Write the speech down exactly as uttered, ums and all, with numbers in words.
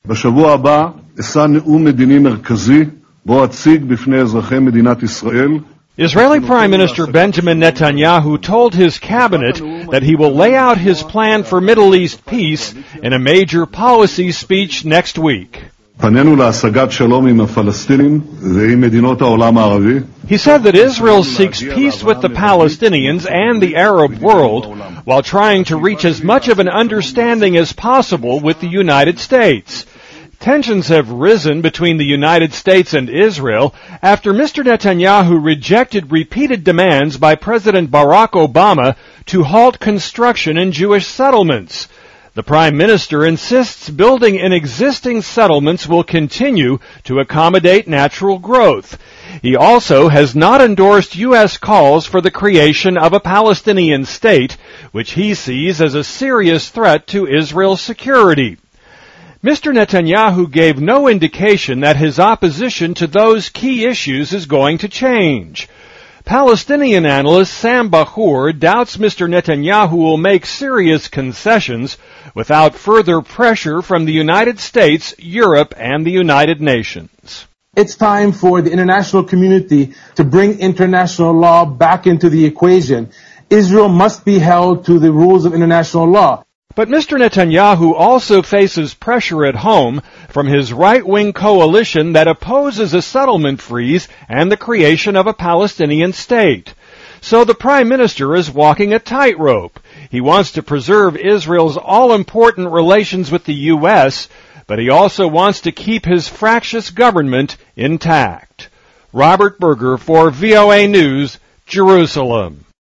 בשבוע הבא אשא נאום מדיני מרכזי בו אציג בפני אזרחי מדינת ישראל. Israeli Prime Minister Benjamin Netanyahu told his cabinet that he will lay out his plan for Middle East peace in a major policy speech next week. פנינו להשגת שלום עם הפלסטינים ועם מדינות העולם הערבי. He said that Israel seeks peace with the Palestinians and the Arab world while trying to reach as much of an understanding as possible with the United States. Tensions have risen between the United States and Israel after Mister Netanyahu rejected repeated demands by President Barack Obama to halt construction in Jewish settlements. The Prime Minister insists building in existing settlements will continue to accommodate natural growth. He also has not endorsed U S calls for the creation of a Palestinian state, which he sees as a serious threat to Israel's security. Mister Netanyahu gave no indication that his opposition to those key issues is going to change. Palestinian analyst Sam Bahour doubts Mister Netanyahu will make serious concessions without further pressure from the United States, Europe, and the United Nations. It's time for the international community to bring international law back into the equation. Israel must be held to the rules of international law. But Mister Netanyahu also faces pressure at home from his right-wing coalition that opposes a settlement freeze and the creation of a Palestinian state. So the Prime Minister is walking a tightrope. He wants to preserve Israel's all-important relations with the U S, but he also wants to keep his fractious government intact. Robert Berger for V O A News, Jerusalem.